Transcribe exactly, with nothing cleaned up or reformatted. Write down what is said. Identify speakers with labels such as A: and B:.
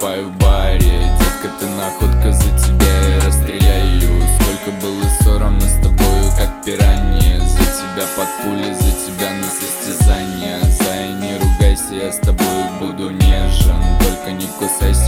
A: выступаю в баре. Детка, ты находка, за тебя я расстреляю. Сколько было ссор, мы с тобою как пираньи. За тебя под пули, за тебя на состязание. Зая, не ругайся, я с тобой буду нежен. Только не кусайся,